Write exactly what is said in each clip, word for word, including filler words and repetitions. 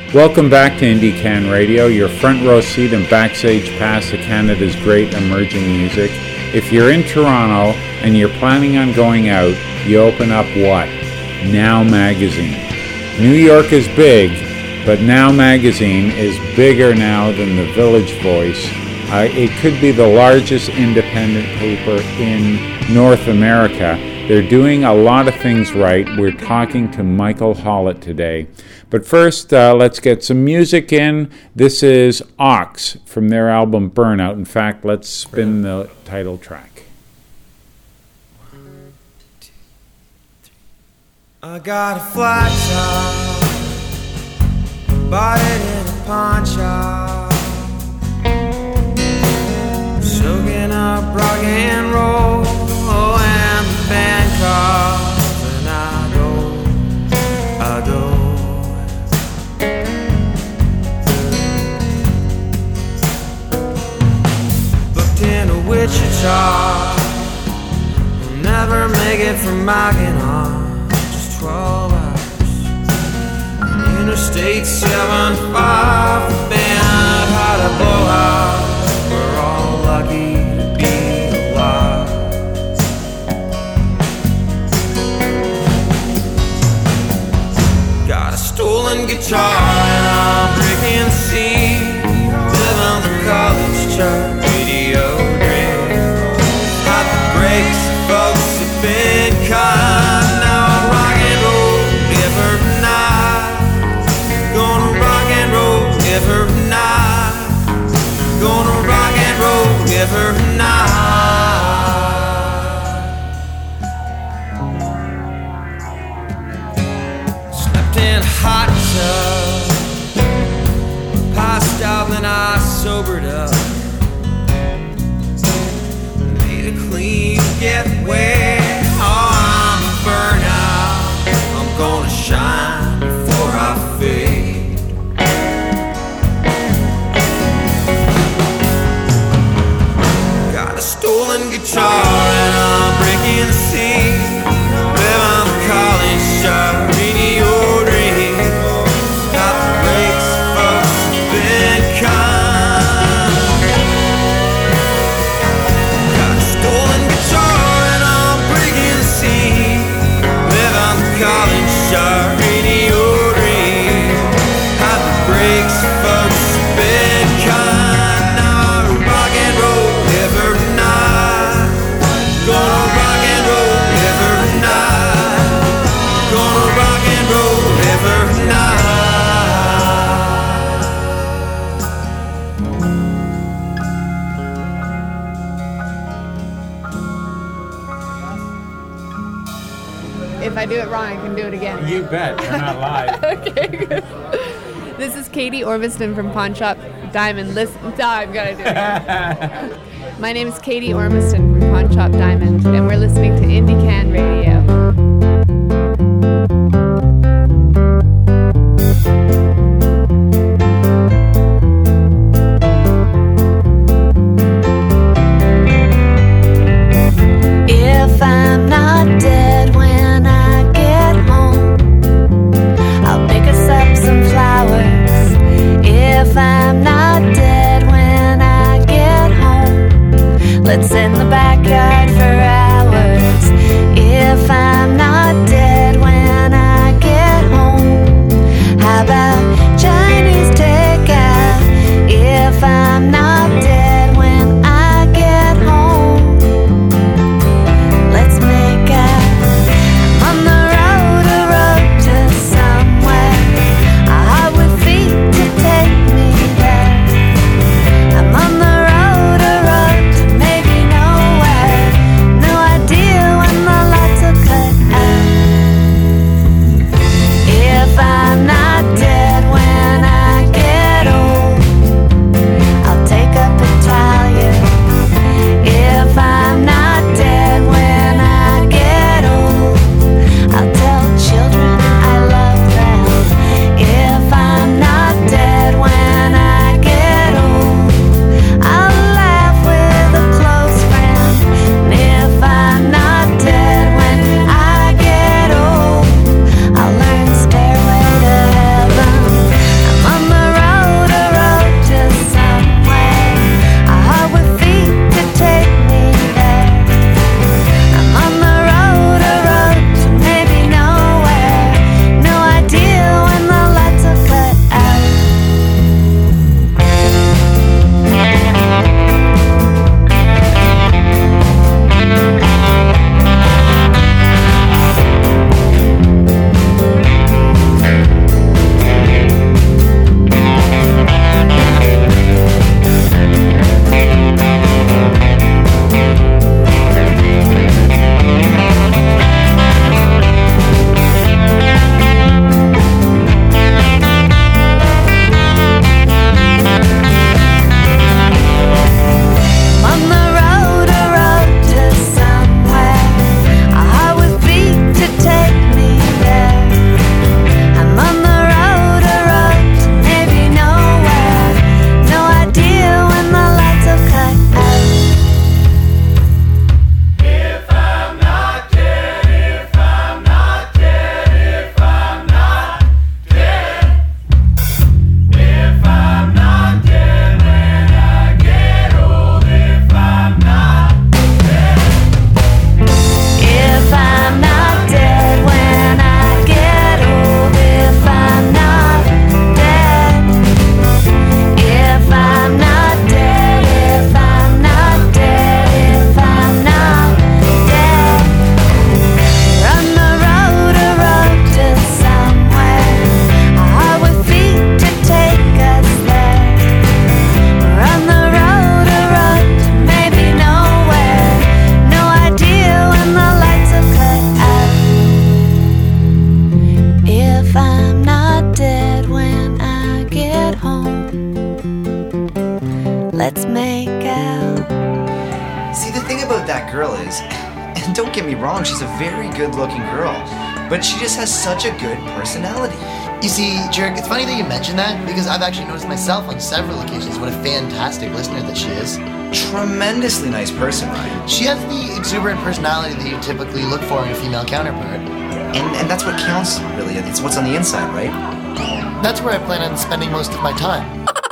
Welcome back to IndieCan Radio, your front row seat and backstage pass to Canada's great emerging music. If you're in Toronto and you're planning on going out, you open up what? Now Magazine. New York is big, but Now Magazine is bigger now than the Village Voice. Uh, it could be the largest independent paper in North America. They're doing a lot of things right. We're talking to Michael Hollett today. But first, uh, let's get some music in. This is Ox from their album Burnout. In fact, let's spin the title track. One, two, three. I got a flat top, bought it in a pawn shop, soaking up rock and roll, and the band calls, and I go, I go. In a Wichita, we'll never make it from Mackinac, just twelve hours. On Interstate seven five, the band had a blowout. We're all lucky to be alive. Got a stolen guitar and I'm breaking the scene. Live on the college chart. Radio dream, hot breaks, folks have been kind. Now I'm rock and roll every night. Gonna rock and roll every night. Gonna rock and roll every night. Slept in a hot tub, passed out, then I sobered up. Clean, get wet, oh, I'm burnt out. I'm gonna shine before I fade. Got a stolen guitar and I'm breaking the scene. Live on the college shop, radio dream. Got the breaks, folks have been kind. College shop, radio dream. Had the breaks, folks have been kind. Now I rock and roll every night. Gonna rock and roll every night. Gonna rock and roll every night. If I do it wrong, I can do it again. You bet. We're not live. Okay, good. This is Katie Ormiston from Pawn Shop Diamond. Listen, oh, I've got to do it again. My name is Katie Ormiston from Pawn Shop Diamond, and we're listening to IndieCan Radio. If I'm not dead when I get home, I'll pick us up some flowers. If I'm not dead when I get home, let's sit in the backyard for hours. If I'm not dead when I get that girl is, and don't get me wrong, she's a very good-looking girl, but she just has such a good personality. You see, Jerk, it's funny that you mentioned that, because I've actually noticed myself on several occasions what a fantastic listener that she is. Tremendously nice person, Ryan. She has the exuberant personality that you typically look for in a female counterpart. And and that's what counts, really. It's what's on the inside, right? That's where I plan on spending most of my time.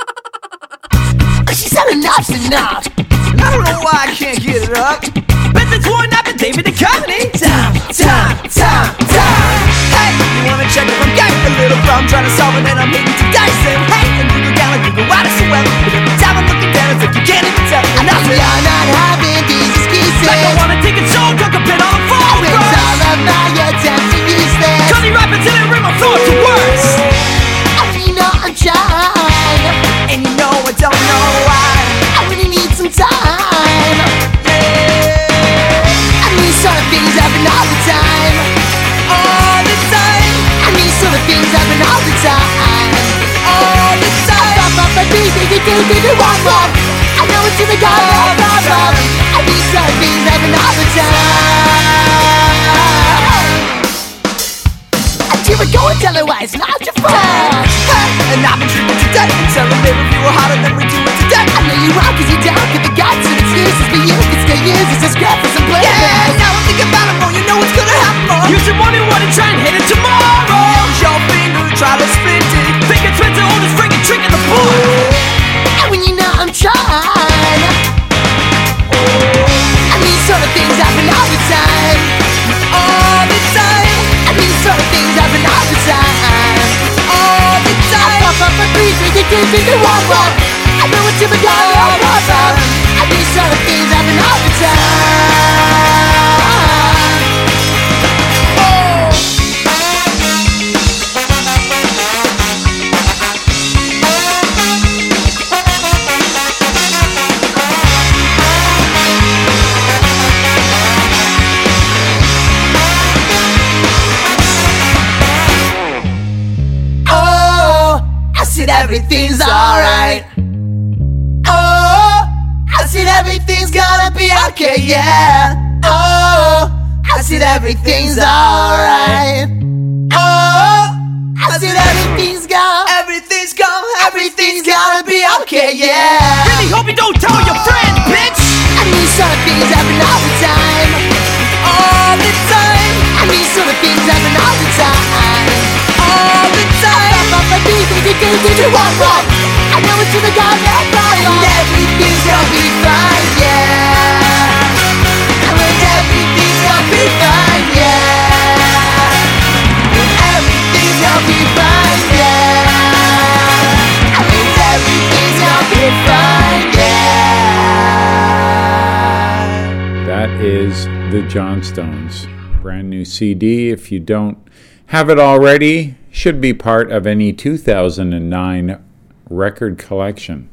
She said enough's enough. I don't know why I can't get it up. But that's one up and David the Comedy. Time, time, time, time. Hey, you wanna check if I'm getting a little from trying to solve it and I'm hitting to dice and hey, and Google down and Google why so well. But every time I'm looking down, it's like you can't even tell. And that's why you're not having these excuses. Like I wanna take it so drunk a bit on the phone. It's all about your time to use this. Cause he rap until it ring my thoughts to words. And you know I'm trying. And you know I don't know why. I really need some time. Yeah. And these sort of things happen all the time. All the time. And these sort of things happen all the time. All the time. I bump up my beat, they do, do, do, one more. I know it's in the goddamn problem. And these sort of things happen all the time. And you would go and tell her why it's not your fault. And I've been treated to death and telling them if you were hotter than we do it today. I know you are cause you don't get the guts and excuses, but you can still use this as scrap for some play. Yeah, now I'm thinking about it more, you know what's gonna happen more. You should want it, want to try and hit it tomorrow. Use your finger, try to split it. Think it's meant to hold this freaking trick in the board. And when you know I'm trying. And these sort of things happen all the time. All the time. And these sort of things happen all the time. All the time. I pop up a three, three, three, three, three, three, one, one. I know it's in the goddamn problem. And these sort of things happen all the time. Oh. said everything's alright. Oh, I said everything's gonna be okay, yeah. Oh, I said everything's alright. Oh, I said everything's gonna, everything's gonna, everything's gonna be okay, yeah. Really hope you don't tell your friend, bitch. And these sort of things happen all the time. All the time. And these sort of things happen all the time. All the time. I know it's in the goddamn problem. And everything's gonna be fine, yeah. And everything's gonna be fine, yeah. And everything's gonna be fine, yeah. And everything's gonna be fine, yeah. That is the Johnstones. Brand new C D. If you don't have it already, should be part of any two thousand nine record collection.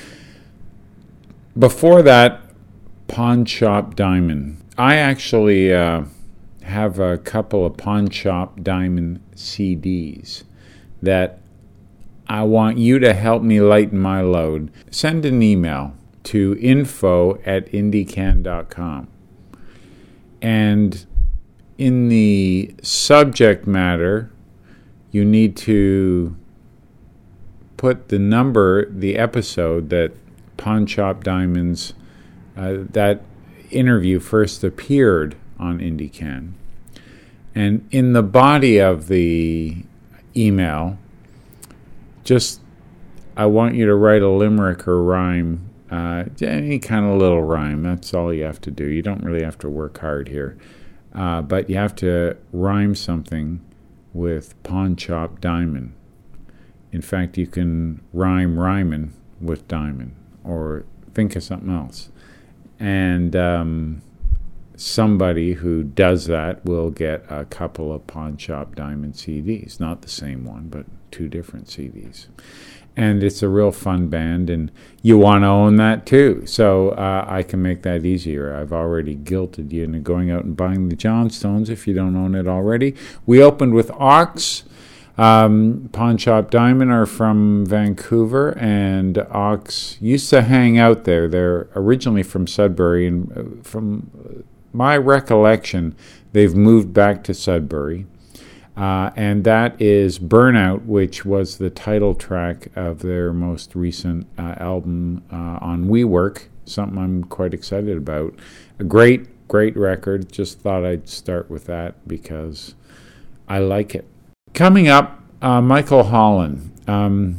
Before that, Pawn Shop Diamond. I actually uh, have a couple of Pawn Shop Diamond C Ds that I want you to help me lighten my load. Send an email to info at indiecan dot com. And in the subject matter, you need to put the number, the episode that Pawn Shop Diamonds, uh, that interview first appeared on IndieCan. And in the body of the email, just, I want you to write a limerick or rhyme, uh, any kind of little rhyme. That's all you have to do. You don't really have to work hard here. Uh, but you have to rhyme something with Pawn Shop Diamond. In fact, you can rhyme rhyming with diamond, or think of something else. And um, somebody who does that will get a couple of Pawn Shop Diamond C Ds. Not the same one, but two different C Ds. And it's a real fun band, and you want to own that too. So uh, I can make that easier. I've already guilted you into going out and buying the Johnstones if you don't own it already. We opened with Ox, Um, Pawn Shop Diamond are from Vancouver, and Ox used to hang out there. They're originally from Sudbury, and from my recollection, they've moved back to Sudbury. Uh, and that is Burnout, which was the title track of their most recent uh, album uh, on WeWork, something I'm quite excited about. A great, great record. Just thought I'd start with that because I like it. Coming up, uh, Michael Holland. Um,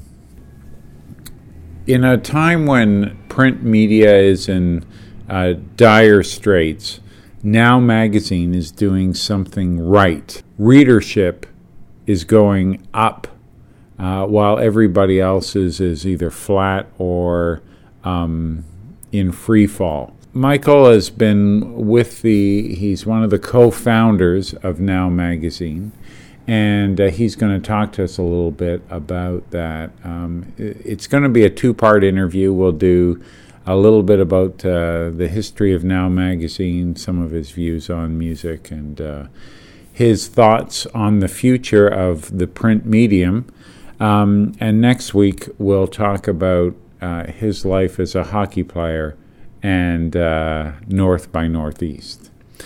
in a time when print media is in uh, dire straits, Now Magazine is doing something right. Readership is going up uh, while everybody else's is either flat or um, in free fall. Michael has been with the, he's one of the co-founders of Now Magazine, and uh, he's going to talk to us a little bit about that. Um, it's going to be a two-part interview. We'll do a little bit about uh, the history of Now Magazine, some of his views on music, and uh, his thoughts on the future of the print medium. Um, and next week, we'll talk about uh, his life as a hockey player and uh, North by Northeast.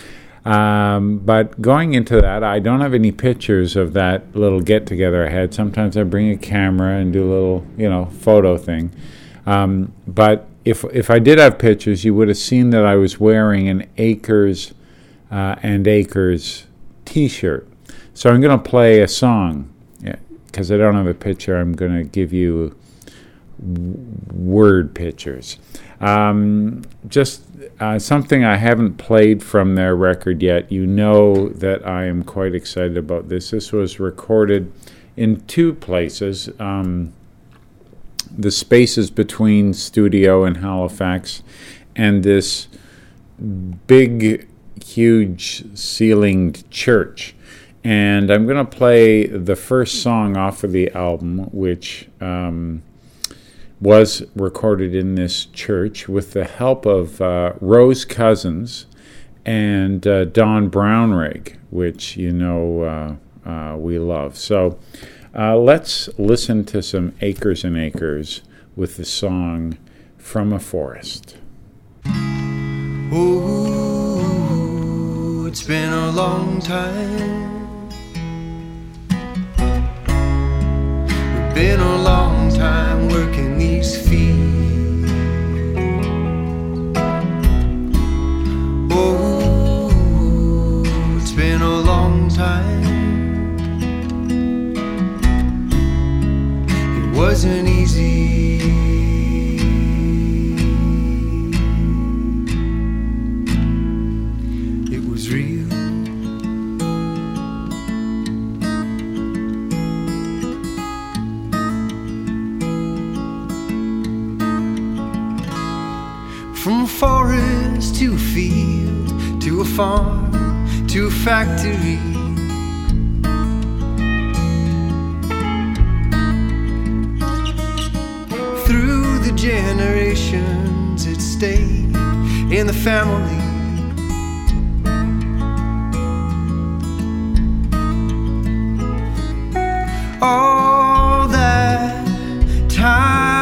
Um, but going into that, I don't have any pictures of that little get-together I had. Sometimes I bring a camera and do a little, you know, photo thing. Um, but if if I did have pictures, you would have seen that I was wearing an Acres uh, and Acres T-shirt. So I'm going to play a song. Because I don't have a picture, I'm going to give you w- word pictures. Um, just uh, something I haven't played from their record yet. You know that I am quite excited about this. This was recorded in two places. Um, the spaces between studio in Halifax and this big, huge ceilinged church. And I'm going to play the first song off of the album, which um, was recorded in this church with the help of uh, Rose Cousins and uh, Don Brownrigg, which you know uh, uh, we love. So uh, let's listen to some Acres and Acres with the song From a Forest. Oh, it's been a long time. Been a long time working these feet. Oh, it's been a long time. It wasn't easy. It was real. From a forest to a field, to a farm, to a factory. Through the generations it stayed in the family. All that time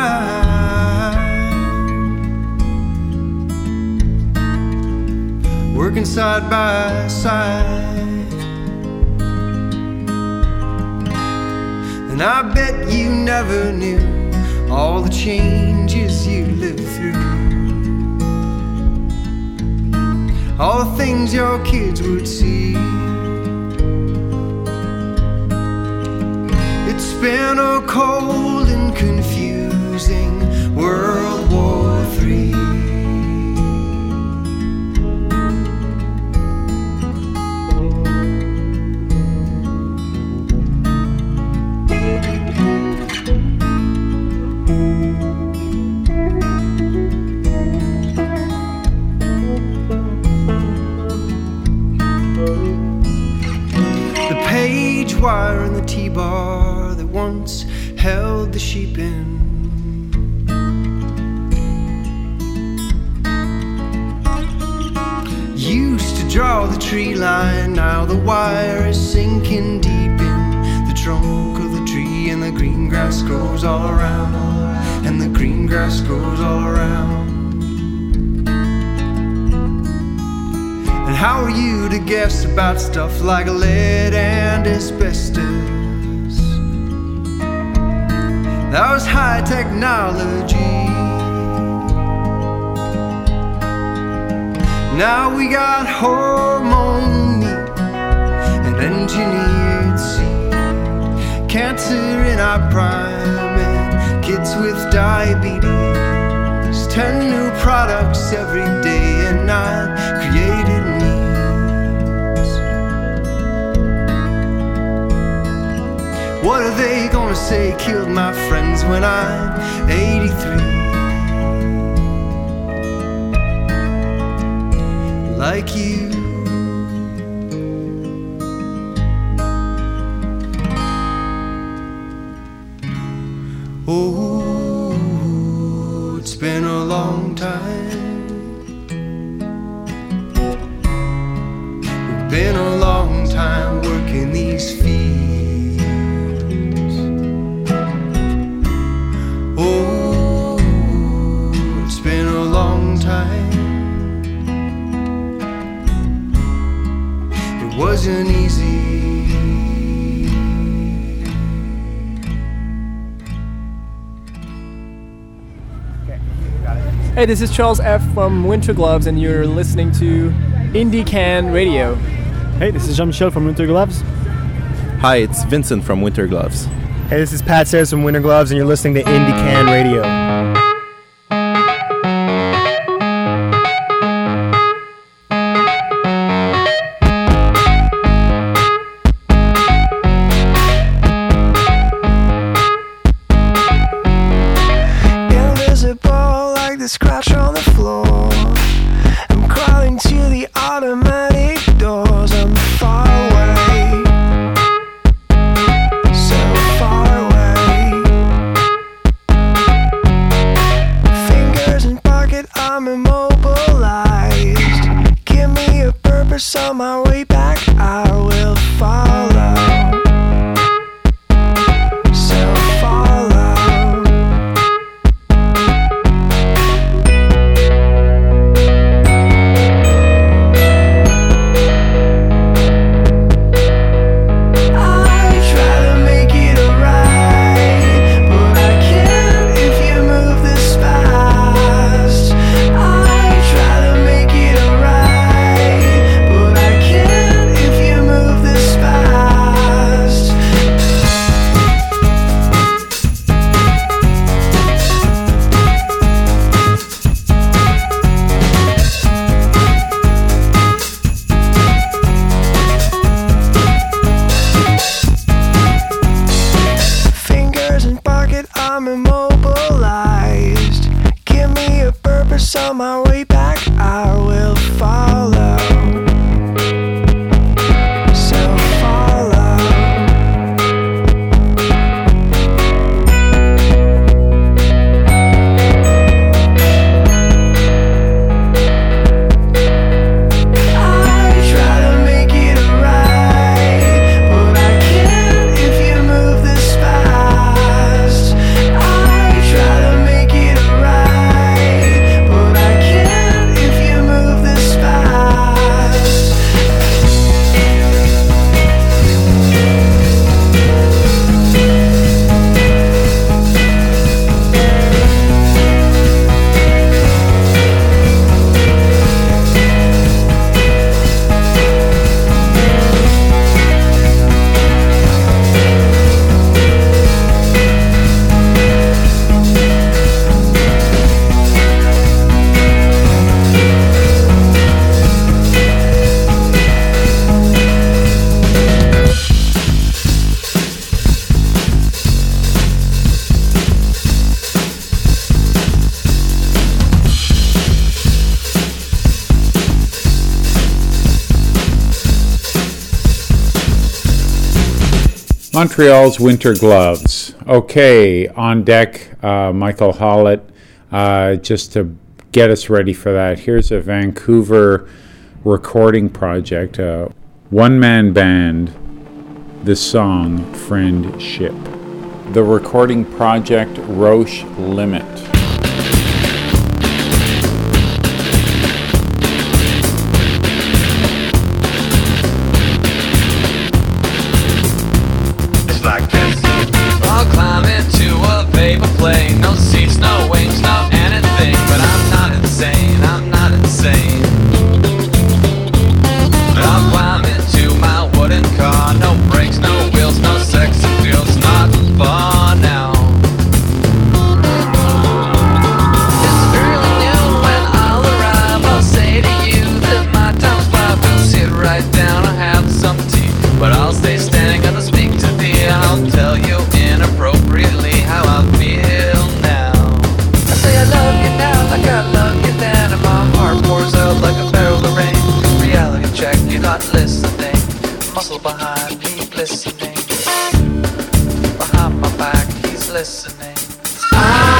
working side by side, and I bet you never knew all the changes you lived through, all the things your kids would see. It's been a cold and confusing World War Three. Wire and the T-bar that once held the sheep in. Used to draw the tree line, now the wire is sinking deep in the trunk of the tree, and the green grass grows all around, and the green grass grows all around. And how are you to guess about stuff like lead and asbestos? That was high technology. Now we got hormone meat and engineered seed, cancer in our prime, and kids with diabetes. Ten new products every day and nine created needs. What are they gonna say killed my friends when I'm eighty-three? Like you. Oh, it's been a long time. It's been a long time working these fields. Oh, it's been a long time. It wasn't easy. Hey, this is Charles F. from Winter Gloves, and you're listening to Indie Can Radio. Hey, this is Jean-Michel from Winter Gloves. Hi, it's Vincent from Winter Gloves. Hey, this is Pat Sayers from Winter Gloves, and you're listening to Indie Can Radio. Scratch on the floor. I'm crawling to the automatic doors. I'm far away, so far away. Fingers in pocket, I'm immobilized. Give me a purpose on my way back, I will follow. So follow. I'm immobilized. Give me a purpose on my way back, I will follow. So follow. I try to make it right, but I can't if you move this fast. I try to make it right, but I can't if you move this fast. Montreal's Winter Gloves. Okay, on deck, uh, Michael Hollett. Uh, just to get us ready for that, here's a Vancouver recording project, a one-man band the song Friendship. The recording project Roche Limit. It's like this. I'll climb into a paper plane. No seats, no wings, no anything. But I'm not insane, I'm not insane. I'll climb into my wooden car. No brakes, no wheels, no sex appeal. It's not fun now. It's early noon when I'll arrive. I'll say to you that my time's five. We'll sit right down and have some tea. But I'll stay standing and I'll speak to thee. And I'll tell you inappropriately how I feel now. I say I love you now like I love you then. And my heart pours out like a barrel of rain. Reality check, you're not listening. Muscle behind me listening. Behind my back, he's listening. I,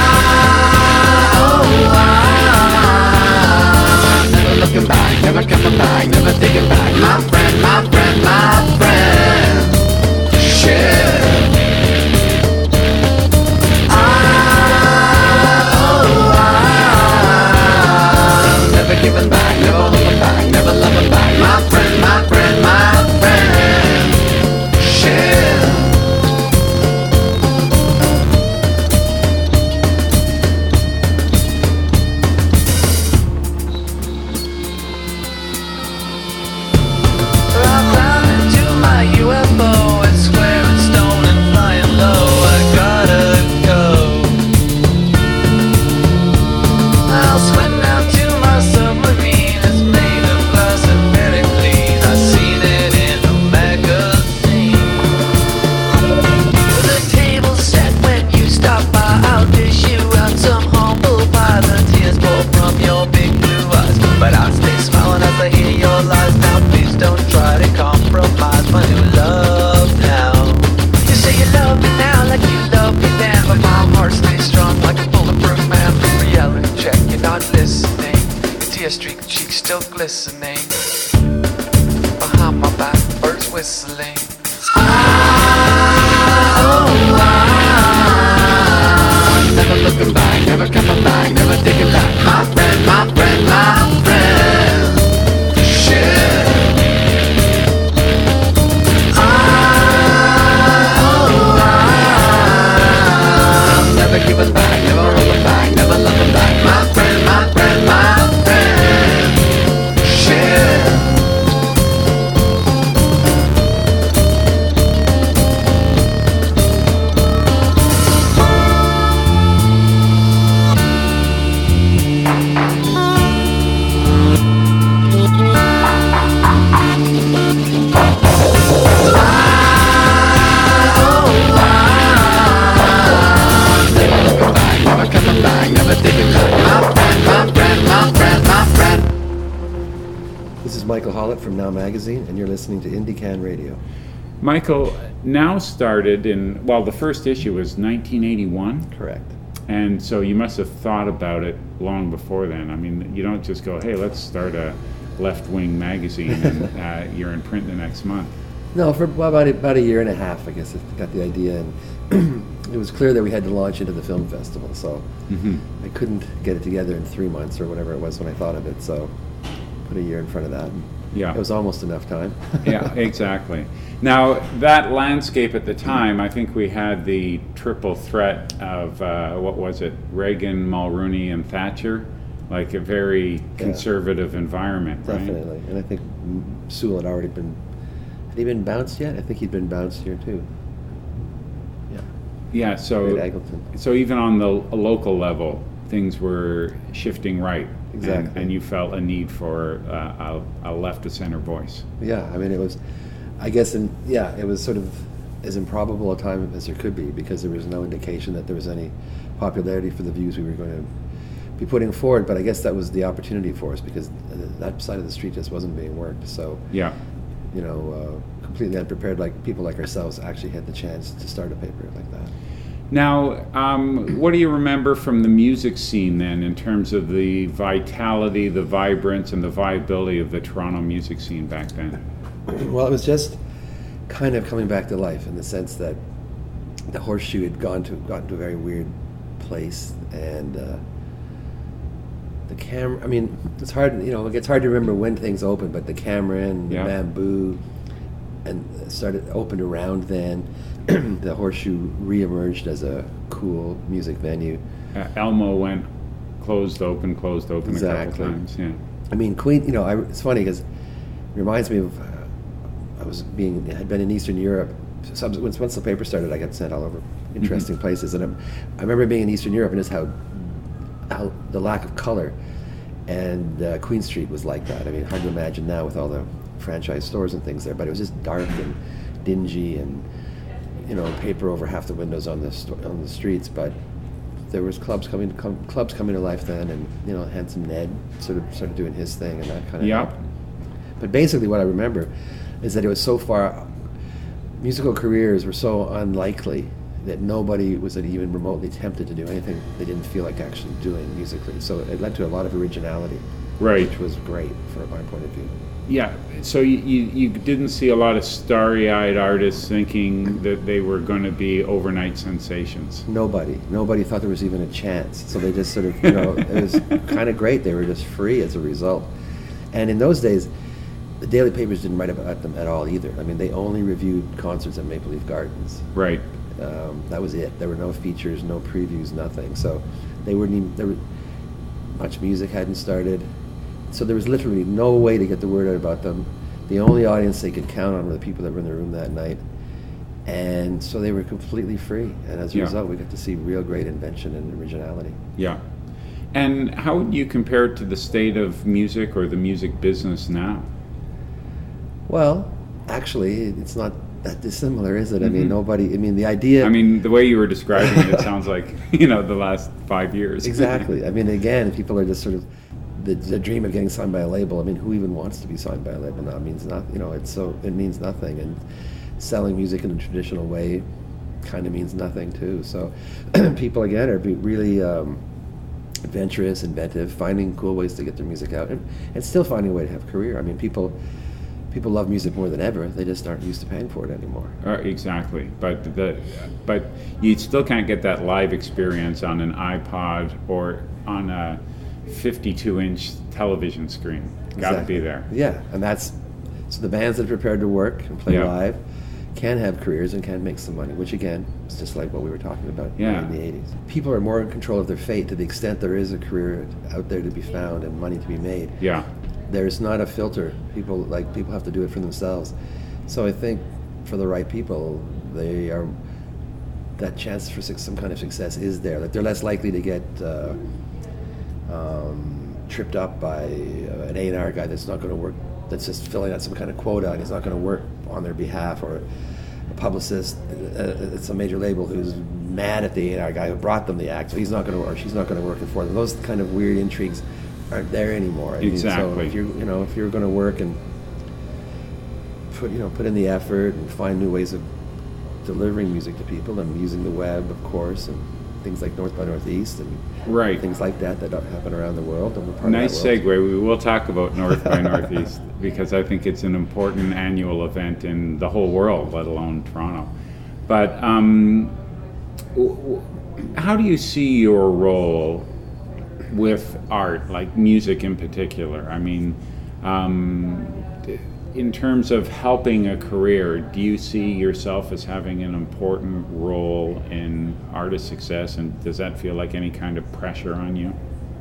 oh, I, never looking back, never coming back, never thinking back. My friend, my friend, my friend. Shit. I, oh, I, never giving back, never looking back, never loving back. My friend, my friend, my friend. Shit. I'll climb into my U F O. It's square and stone and flying low. I gotta go. I'll swim down to my submarine. It's made of glass and very clean. I've seen it in a magazine. The table's set when you stop by. I'll dish you out some humble pie. The tears pour from your big blue eyes. But I'll stay smiling as I hear your lies. Now please don't try to compromise my new love now. You say you love me now like you love me then. But my heart stays strong like a bulletproof man. Reality check, you're not listening. Your tear streaked cheeks still glistening. Behind my back, birds whistling. I, oh, I, never looking back, never coming back, never thinking back. My friend, my friend, my friend. Shit. I, oh, I, never giving back, never rolling back, never loving back. My friend, my friend, my friend. Shit. Never coming back, never thinking back. My friend, my friend, my friend, my friend. This is Michael Hollett from Now Magazine, and you're listening to Indie Can Radio. Michael, Now started in, well, the first issue was nineteen eighty-one. Correct. And so you must have thought about it long before then. I mean, you don't just go, hey, let's start a left-wing magazine and uh, you're in print the next month. No, for well, about, a, about a year and a half, I guess, I got the idea, and it was clear that we had to launch into the film festival, so Mm-hmm. I couldn't get it together in three months or whatever it was when I thought of it, so put a year in front of that. Yeah. It was almost enough time. Yeah, exactly. Now, that landscape at the time, I think we had the triple threat of, uh, what was it, Reagan, Mulrooney, and Thatcher, like a very conservative yeah. environment, right? Definitely, and I think Sewell had already been, had he been bounced yet? I think he'd been bounced here too. Yeah. Yeah, so, so even on the local level, things were shifting right. Exactly. And, and you felt a need for uh, a, a left-to-center voice. Yeah, I mean, it was, I guess, in, yeah, it was sort of as improbable a time as there could be, because there was no indication that there was any popularity for the views we were going to be putting forward, but I guess that was the opportunity for us, because that side of the street just wasn't being worked. So, yeah, you know, uh, completely unprepared, like people like ourselves actually had the chance to start a paper like that. Now, um, what do you remember from the music scene then, in terms of the vitality, the vibrance, and the viability of the Toronto music scene back then? Well, it was just, kind of coming back to life in the sense that the Horseshoe had gone to gotten to a very weird place, and uh, the camera. I mean, it's hard. You know, it's hard to remember when things opened, but the Cameron, the Yeah. Bamboo, and started opened around then. The Horseshoe reemerged as a cool music venue. Uh, Elmo went closed, open, closed, open a Exactly. couple times. Yeah. I mean, Queen. You know, I, it's funny because it reminds me of uh, I was being had been in Eastern Europe. Some, once, once the paper started, I got sent all over interesting places, and I'm, I remember being in Eastern Europe and just how how the lack of color, and uh, Queen Street was like that. I mean, hard to imagine now with all the franchise stores and things there, but it was just dark and dingy, and you know, paper over half the windows on the sto- on the streets. But there was clubs coming com- clubs coming to life then, and you know, Handsome Ned sort of started doing his thing, and that kind of. Yep. But basically, what I remember is that it was so far. Musical careers were so unlikely that nobody was even remotely tempted to do anything they didn't feel like actually doing musically. So it led to a lot of originality, Right. which was great from my point of view. Yeah. So you, you, you didn't see a lot of starry-eyed artists thinking that they were going to be overnight sensations. Nobody, nobody thought there was even a chance. So they just sort of, you know, it was kind of great. They were just free as a result. And in those days, the daily papers didn't write about them at all either. I mean, they only reviewed concerts at Maple Leaf Gardens. Right. Um, that was it. There were no features, no previews, nothing. So they weren't even, there were, much music hadn't started. So there was literally no way to get the word out about them. The only audience they could count on were the people that were in the room that night. And so they were completely free. And as a Yeah. result, we got to see real great invention and originality. Yeah. And how would you compare it to the state of music or the music business now? Well, actually, it's not that dissimilar, is it? I mean, Mhm. nobody, I mean, the idea... I mean, the way you were describing it, it sounds like, you know, the last five years. Exactly. I mean, again, people are just sort of, the, the dream of getting signed by a label. I mean, who even wants to be signed by a label now? It means nothing, you know, it's so, it means nothing. And selling music in a traditional way kind of means nothing too. So people, again, are be really um, adventurous, inventive, finding cool ways to get their music out, and, and still finding a way to have a career. I mean, people... People love music more than ever. They just aren't used to paying for it anymore. Uh, exactly, but the but you still can't get that live experience on an iPod or on a fifty-two inch television screen. Got to Exactly. be there. Yeah, and that's so the bands that are prepared to work and play Yeah. live can have careers and can make some money, which again is just like what we were talking about Yeah. in the eighties. People are more in control of their fate to the extent there is a career out there to be found and money to be made. Yeah. There's not a filter. People like people have to do it for themselves. So I think for the right people, they are that chance for suc- some kind of success is there. Like they're less likely to get uh, um, tripped up by uh, an A and R guy that's not going to work. That's just filling out some kind of quota, and he's not going to work on their behalf, or a publicist uh, at some major label who's mad at the A and R guy who brought them the act, so he's not going to, or she's not going to work it for them. Those kind of weird intrigues aren't there anymore. I mean, so Exactly. if you're, you know, if you're going to work and put, you know, put in the effort and find new ways of delivering music to people, and using the web, of course, and things like North by Northeast and Right. things like that that happen around the world. And we're part Nice of that segue. world. We will talk about North by Northeast because I think it's an important annual event in the whole world, let alone Toronto. But um, w- w- how do you see your role with art, like music in particular? I mean, um, in terms of helping a career, do you see yourself as having an important role in artist success, and does that feel like any kind of pressure on you?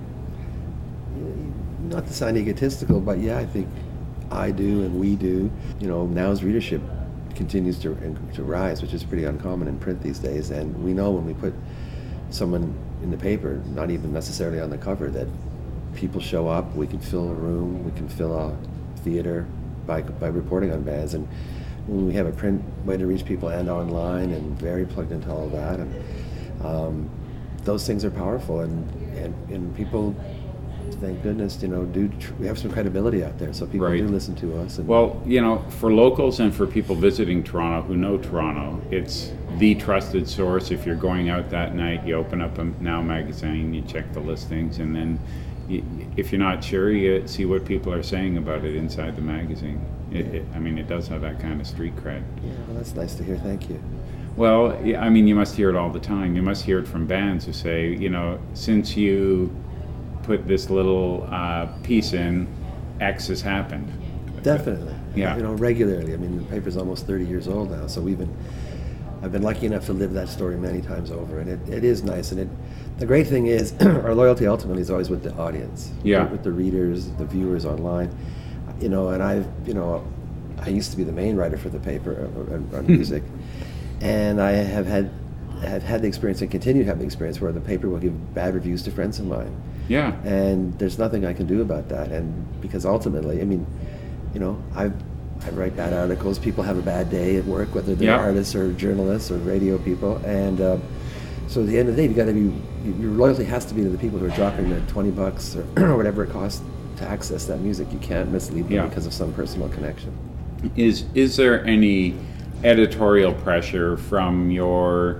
Not to sound egotistical, but yeah, I think I do and we do. You know, Now's readership continues to to rise, which is pretty uncommon in print these days. And we know when we put someone in the paper, not even necessarily on the cover, that people show up. We can fill a room, we can fill a theater by by reporting on bands. And when we have a print way to reach people and online, and very plugged into all of that, and um, those things are powerful. And and, and people, thank goodness, you know, do tr- we have some credibility out there, so people Right. do listen to us. And Well, you know, for locals and for people visiting Toronto who know Toronto, it's the trusted source. If you're going out that night, you open up a Now magazine, you check the listings, and then y- if you're not sure, you see what people are saying about it inside the magazine. It, it, I mean, it does have that kind of street cred. Yeah, well, that's nice to hear. Thank you. Well, yeah, I mean, you must hear it all the time. You must hear it from bands who say, you know, since you put this little uh, piece in, X has happened. Definitely. Yeah. You know, regularly. I mean, the paper's almost thirty years old now, so we've been, I've been lucky enough to live that story many times over, and it, it is nice. And it, the great thing is, our loyalty ultimately is always with the audience. Yeah. With the readers, the viewers online. You know, and I've, you know, I used to be the main writer for the paper on, on music, and I have had, have had the experience and continue to have the experience where the paper will give bad reviews to friends of mine. Yeah. And there's nothing I can do about that. And because ultimately, I mean, you know, I I write bad articles. People have a bad day at work, whether they're Yeah. artists or journalists or radio people. And uh, so at the end of the day, you got to be, your loyalty has to be to the people who are dropping the twenty bucks or, or whatever it costs to access that music. You can't mislead them Yeah. because of some personal connection. Is is there any editorial pressure from your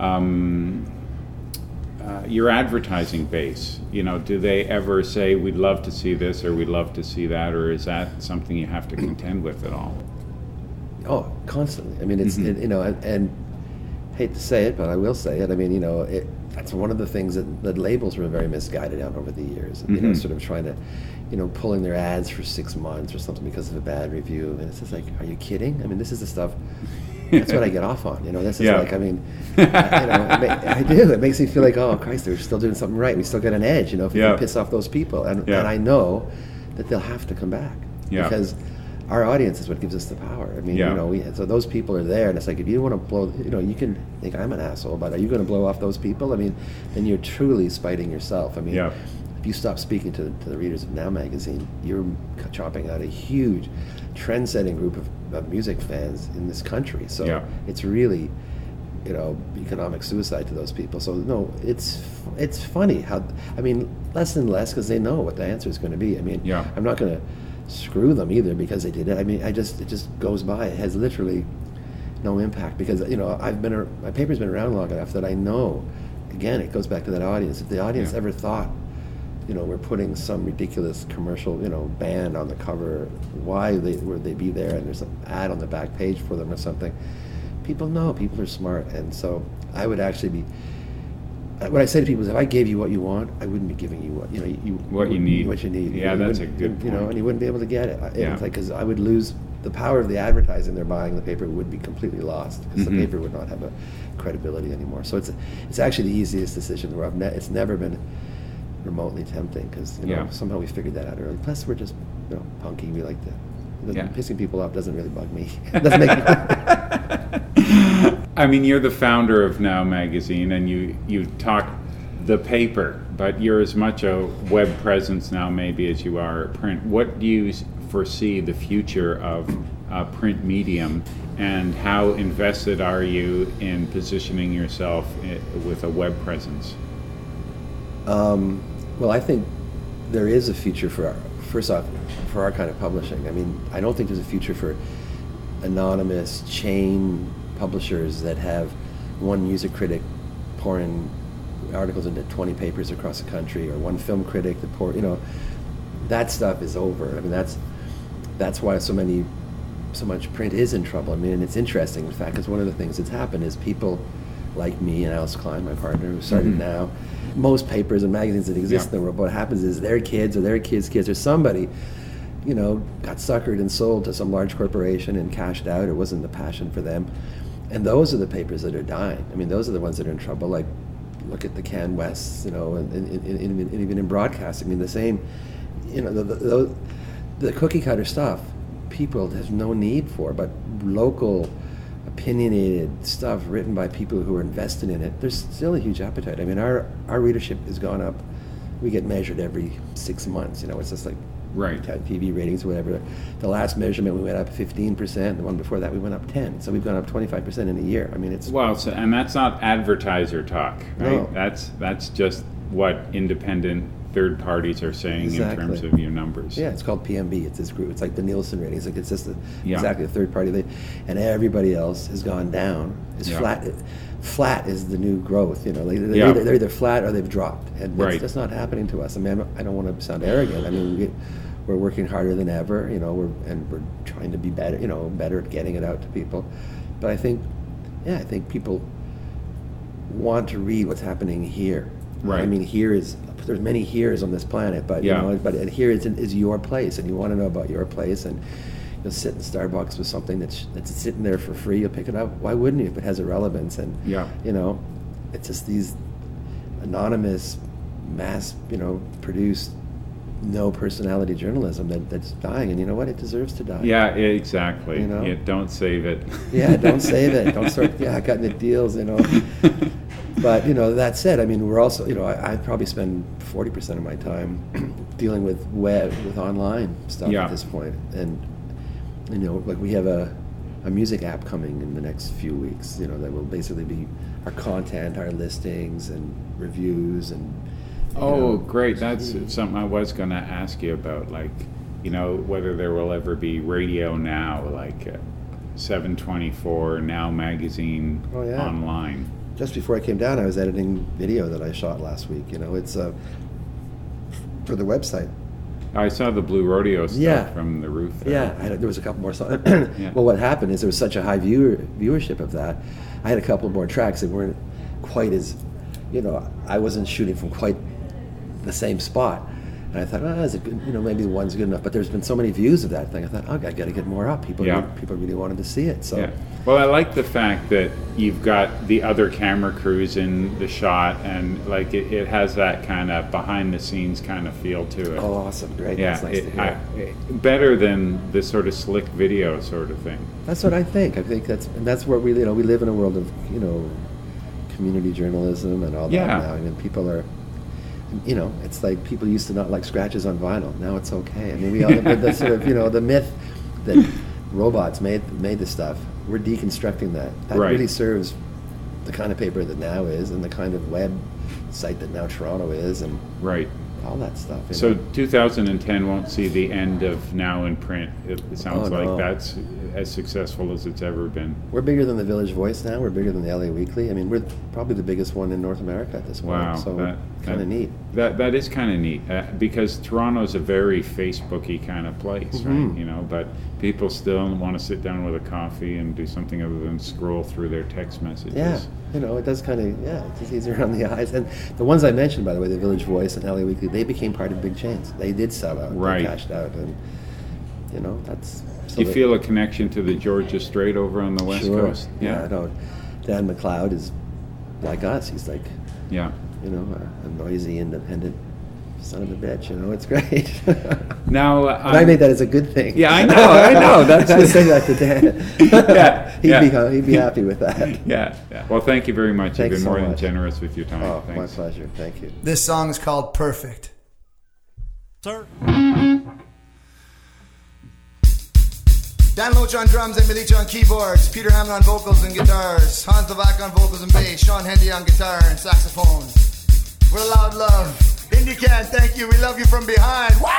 um, uh, your advertising base? You know, do they ever say we'd love to see this or we'd love to see that, or is that something you have to contend with at all? Oh, constantly. I mean, it's Mhm. it, you know, and, and hate to say it, but I will say it. I mean, you know, it, that's one of the things that, that labels were very misguided on over the years. You know, Mhm. sort of trying to, you know, pulling their ads for six months or something because of a bad review, and it's just like, are you kidding? I mean, this is the stuff. That's what I get off on. You know, this is Yeah. like, I mean, I, you know, it ma- I do. It makes me feel like, oh Christ, they're still doing something right. We still got an edge. You know, if we Yeah. can piss off those people, and Yeah. and I know that they'll have to come back Yeah. because our audience is what gives us the power. I mean, Yeah. you know, we, so those people are there, and it's like, if you want to blow, you know, you can think I'm an asshole, but are you going to blow off those people? I mean, then you're truly spiting yourself. I mean, Yeah. if you stop speaking to, to the readers of Now Magazine, you're chopping out a huge, trend-setting group of, of music fans in this country. So Yeah. it's really, you know, economic suicide to those people. So no, it's it's funny how, I mean, less and less because they know what the answer is going to be. I mean, Yeah. I'm not going to screw them either because they did it. I mean, I just it just goes by. It has literally no impact because, you know, I've been ar- my paper's been around long enough that I know. Again, it goes back to that audience. If the audience Yeah. ever thought, you know, we're putting some ridiculous commercial, you know, band on the cover, why they, would they be there? And there's an ad on the back page for them or something. People know. People are smart, and so I would actually be. What I say to people is, if I gave you what you want, I wouldn't be giving you what you know. You, What you need. What you need. Yeah, You that's a wouldn't- good You know, point. and you wouldn't be able to get it. I- Yeah. It's like, because I would lose the power of the advertising they're buying. The paper would be completely lost because Mhm. the paper would not have a credibility anymore. So it's it's actually the easiest decision where I've ne- it's never been remotely tempting because, you know, Yeah. somehow we figured that out early. Plus, we're just, you know, punky. We like to. The, Yeah. Pissing people off doesn't really bug me. It doesn't make me. I mean, you're the founder of Now Magazine, and you you talk the paper, but you're as much a web presence now maybe as you are print. What do you s- foresee the future of uh, print medium, and how invested are you in positioning yourself I- with a web presence? Um, well, I think there is a future for our, first off, for our kind of publishing. I mean, I don't think there's a future for anonymous chain publishers that have one music critic pouring articles into twenty papers across the country, or one film critic that pour, you know, that stuff is over. I mean, that's that's why so many, so much print is in trouble. I mean, and it's interesting, in fact, because one of the things that's happened is people like me and Alice Klein, my partner, who started Mhm. Now, most papers and magazines that exist Yeah. in the world, what happens is their kids or their kids' kids or somebody, you know, got suckered and sold to some large corporation and cashed out. It wasn't the passion for them. And those are the papers that are dying. I mean, those are the ones that are in trouble. Like, look at the Can Wests, you know, and, and, and, and, and even in broadcasting. I mean, the same, you know, the, the, the, the cookie cutter stuff, people there's no need for, but local, opinionated stuff written by people who are invested in it, there's still a huge appetite. I mean, our, our readership has gone up. We get measured every six months, you know, it's just like Right. T V ratings or whatever. The last measurement, we went up fifteen percent. The one before that, we went up ten. So we've gone up twenty-five percent in a year. I mean, it's... Well, so, and that's not advertiser talk, right? No. That's that's just what independent third parties are saying Exactly. in terms of your numbers. Yeah, it's called P M B. It's this group. It's like the Nielsen ratings. Like it's just a, Yeah. exactly a third party. They, and everybody else has gone down. It's Yeah. flat. Flat is the new growth. You know, like they're, Yeah. either, they're either flat or they've dropped, and Right. that's, that's not happening to us. I mean, I'm, I don't want to sound arrogant. I mean, we get, we're working harder than ever. You know, we're and we're trying to be better. You know, better at getting it out to people. But I think, yeah, I think people want to read what's happening here. Right. I mean, here is there's many heres on this planet, but Yeah. you know, but and here is is your place, and you want to know about your place, and you'll sit in Starbucks with something that's that's sitting there for free. You'll pick it up. Why wouldn't you if it has a relevance? And Yeah. you know, it's just these anonymous, mass, you know, produced, no personality journalism that, that's dying, and you know what? It deserves to die. Yeah, exactly. You know? Yeah, don't save it. Yeah, don't save it. Don't start, yeah, cutting the deals, you know. But, you know, that said, I mean, we're also, you know, I, I probably spend forty percent of my time dealing with web, with online stuff Yeah. at this point. And, you know, like we have a, a music app coming in the next few weeks, you know, that will basically be our content, our listings and reviews and, you Oh, know, great. That's something I was going to ask you about, like, you know, whether there will ever be radio now, like uh, seven twenty-four Now Magazine Oh, yeah. online. Just before I came down, I was editing video that I shot last week. You know, it's uh, for the website. I saw the Blue Rodeo stuff Yeah. from the roof there. Yeah, I had, there was a couple more songs. Yeah. Well, what happened is there was such a high viewer viewership of that. I had a couple more tracks that weren't quite as, you know, I wasn't shooting from quite the same spot. And I thought, oh, is it good? You know, maybe one's good enough. But there's been so many views of that thing. I thought, oh, I got to get more up. People, Yeah. really, people really wanted to see it. So. Yeah. Well, I like the fact that you've got the other camera crews in the shot, and like it, it has that kind of behind the scenes kind of feel to it. Oh, awesome! Great. Yeah, That's nice it- to hear. I- it- better than the sort of slick video sort of thing. That's what I think. I think that's and that's where we you know we live in a world of you know community journalism and all that Yeah. now. I mean, people are. You know, it's like people used to not like scratches on vinyl. Now it's okay. I mean, we all the, the sort of you know the myth that robots made made this stuff. We're deconstructing that. That Right. really serves the kind of paper that Now is, and the kind of web site that Now Toronto is, and Right. all that stuff. you So know. two thousand ten won't see the end of Now in print. It, it sounds Oh, like no. that's as successful as it's ever been. We're bigger than the Village Voice now. We're bigger than the L A Weekly. I mean, we're probably the biggest one in North America at this point. Wow, So that- kind that- of neat. That that is kind of neat uh, because Toronto's a very Facebooky kind of place, Mhm. right? You know, but people still want to sit down with a coffee and do something other than scroll through their text messages. Yeah, you know, it does kind of, yeah, it's just easier on the eyes. And the ones I mentioned, by the way, the Village Voice and L A Weekly, they became part of big chains. They did sell out. Right. They cashed out. And, you know, that's... so Do you that- feel a connection to the Georgia Strait over on the West sure. Coast? Yeah, I know. Dan McLeod is like us. He's like, Yeah. you know, a, a noisy, independent son of a bitch. You know, it's great. Now, uh, and I made that as a good thing. Yeah, I know, I know. That's I was saying that to Dan. Yeah, he'd yeah. be he'd be happy with that. Yeah, yeah. Well, thank you very much. Thanks You've been so more than much. generous with your time. Oh, my Thanks. pleasure. Thank you. This song is called Perfect. Sir. Dan Loach on drums, Emily Leach on keyboards, Peter Hammond on vocals and guitars, Hans Levac on vocals and bass, Sean Hendy on guitar and saxophone. We're Loud Love. IndieCan, thank you. We love you from behind. Wow!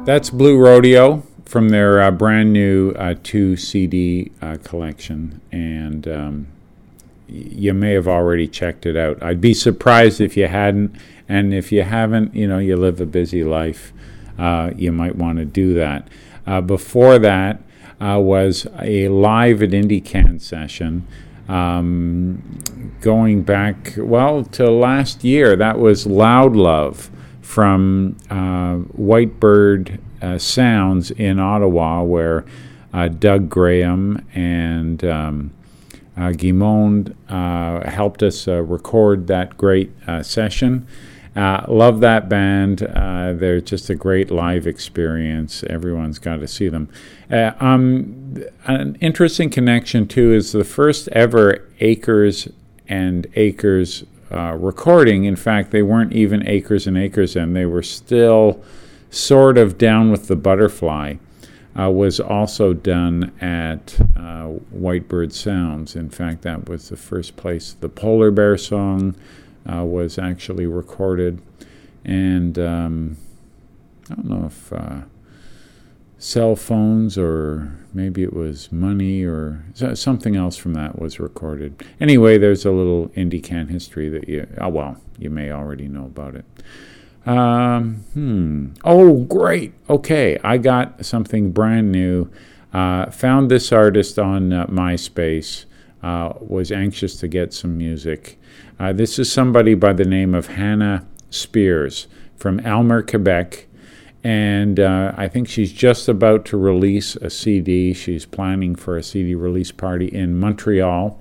That's Blue Rodeo from their uh, brand new uh, two C D uh, collection, and um, y- you may have already checked it out. I'd be surprised if you hadn't, and if you haven't, you know, you live a busy life, uh, you might want to do that. Uh, before that uh, was a live at IndieCan session, um, going back, well, to last year. That was Loud Love from uh, Whitebird uh, Sounds in Ottawa, where uh, Doug Graham and um, uh, Guimond uh, helped us uh, record that great uh, session. Uh, love that band. Uh, they're just a great live experience. Everyone's got to see them. Uh, um, an interesting connection, too, is the first ever Acres and Acres Uh, recording. In fact, they weren't even Acres and Acres, and they were still sort of Down with the Butterfly. Uh, was also done at uh, Whitebird Sounds. In fact, that was the first place the Polar Bear song uh, was actually recorded. And um, I don't know if uh, Cell Phones, or maybe it was Money, or something else from that was recorded. Anyway, there's a little IndieCan history that you, oh well, you may already know about it. Um, hmm. Oh, great. Okay, I got something brand new. Uh, found this artist on uh, MySpace. Uh, was anxious to get some music. Uh, this is somebody by the name of Hannah Spears from Aylmer, Quebec. And uh, I think she's just about to release a C D. She's planning for a C D release party in Montreal.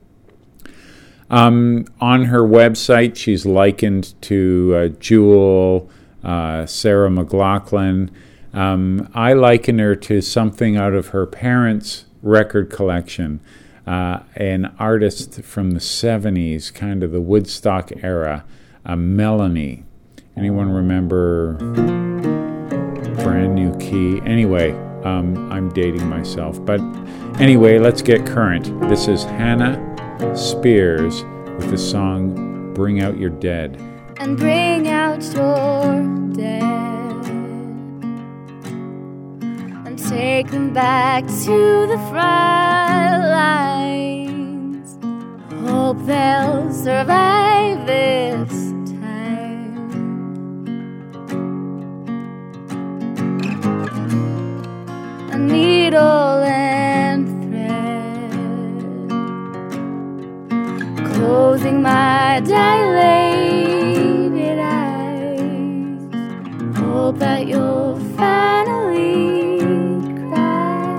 Um, on her website, she's likened to uh, Jewel, uh, Sarah McLachlan. Um, I liken her to something out of her parents' record collection, uh, an artist from the seventies, kind of the Woodstock era, uh, Melanie. Anyone remember Brand New Key? Anyway, um, I'm dating myself. But anyway, let's get current. This is Hannah Spears with the song Bring Out Your Dead. And bring out your dead and take them back to the front lines. Hope they'll survive this time. A needle and thread, closing my dilated eyes. Hope that you'll finally cry.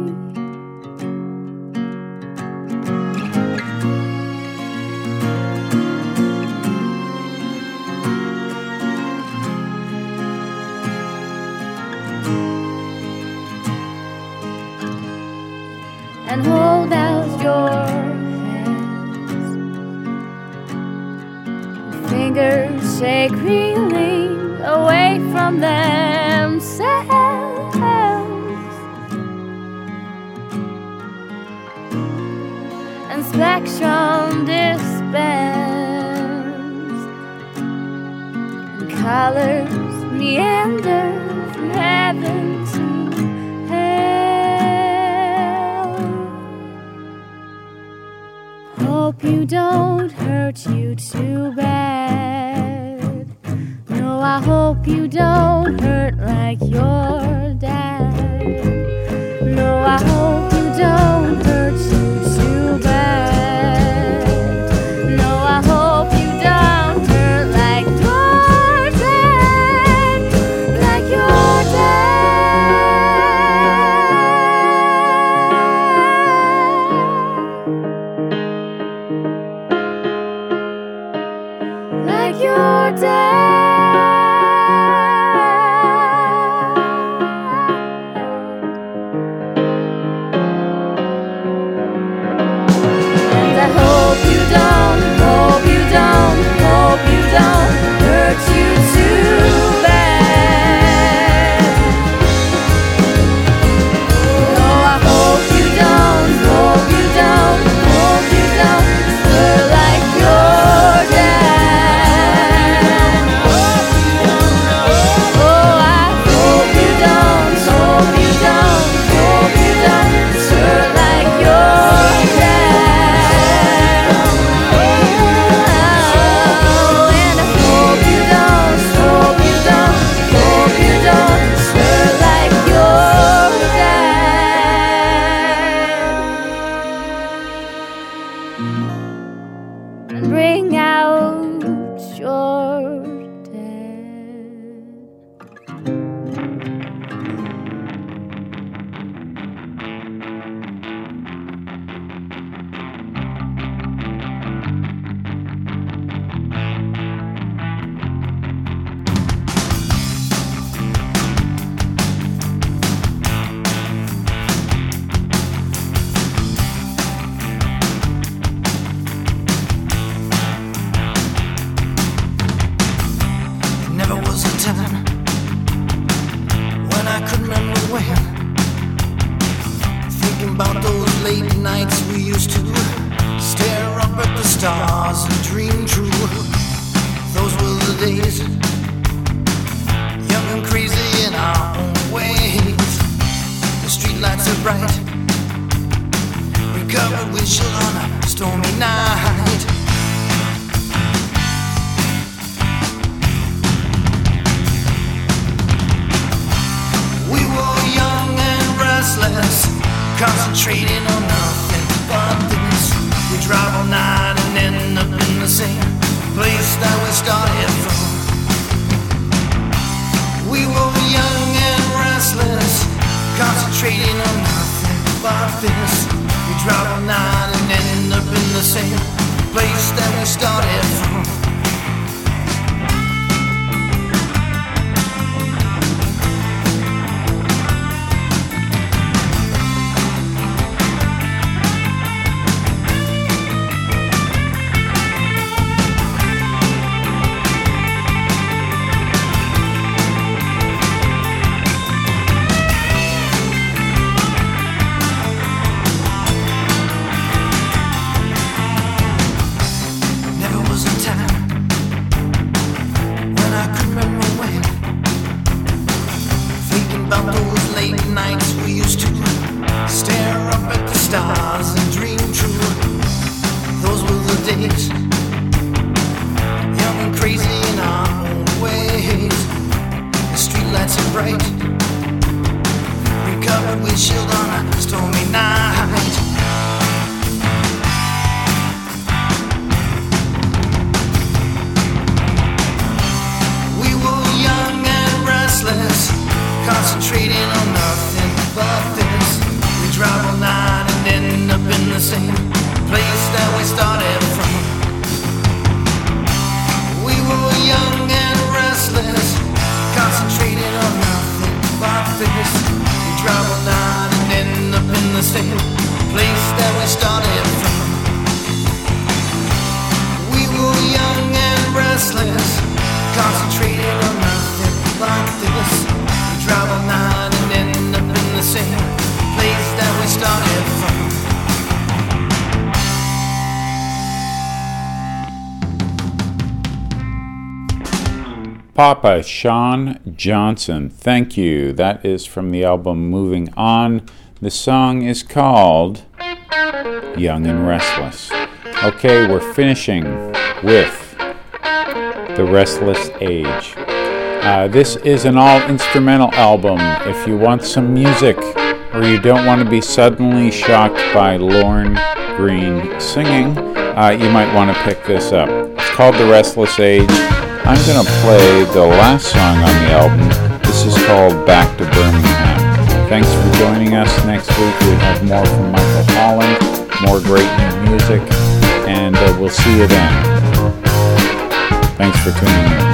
And hold out your fingers shake, reeling away from themselves, and spectrum dispense, and colors meander from heaven to hell. Hope you don't hurt you too bad. No, I hope you don't hurt like your dad. No, I hope you don't hurt you too bad. No, I hope you don't hurt like your dad, like your dad, like your dad. and bring out your concentrating on nothing but this. We drive all night and end up in the same place that we started from. We were young and restless, concentrating on nothing but this. We drive all night and end up in the same place that we started from. Concentrating on nothing but this. We drive all night and end up in the same place that we started from. We were young and restless, concentrating on nothing but this. We drive all night and end up in the same place that we started from. We were young and restless, concentrating on nothing but this. Drive all night and end up in the same place that we started from. Papa Sean Johnson, thank you. That is from the album Moving On. The song is called Young and Restless. Okay, we're finishing with The Restless Age. Uh, this is an all-instrumental album. If you want some music or you don't want to be suddenly shocked by Lorne Greene singing, uh, you might want to pick this up. It's called The Restless Age. I'm going to play the last song on the album. This is called Back to Birmingham. Thanks for joining us. Next week we'll have more from Michael Holland, more great new music, and uh, we'll see you then. Thanks for tuning in.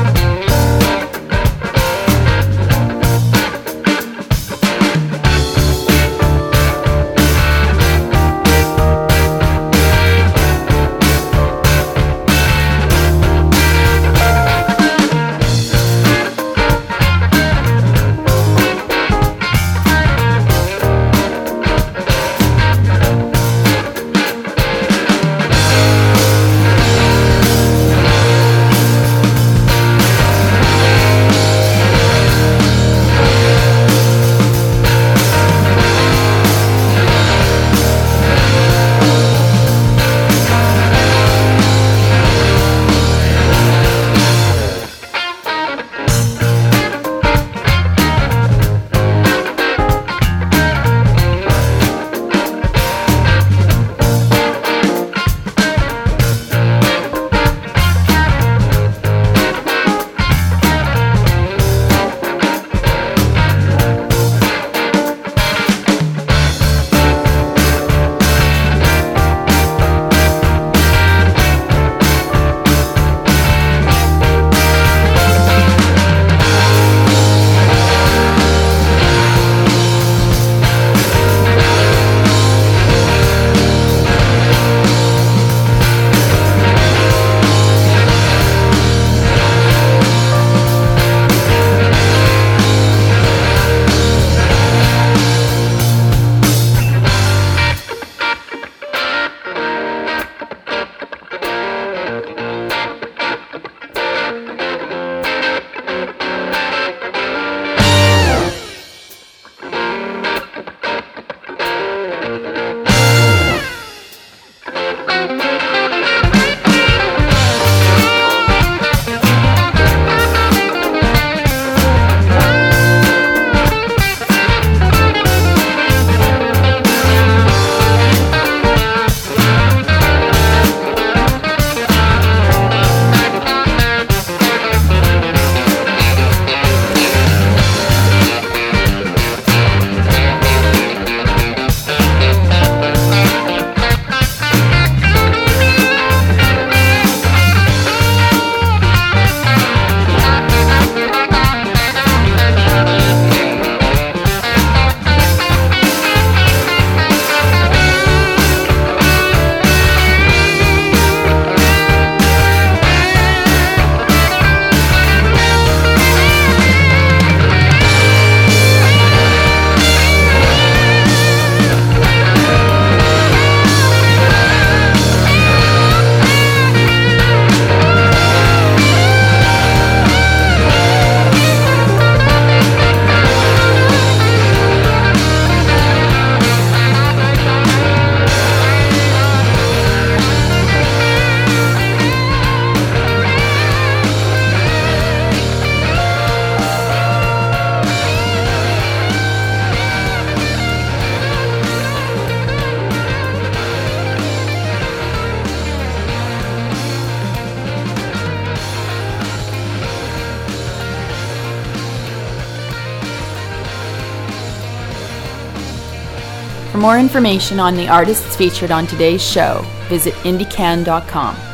For more information on the artists featured on today's show, visit indie can dot com.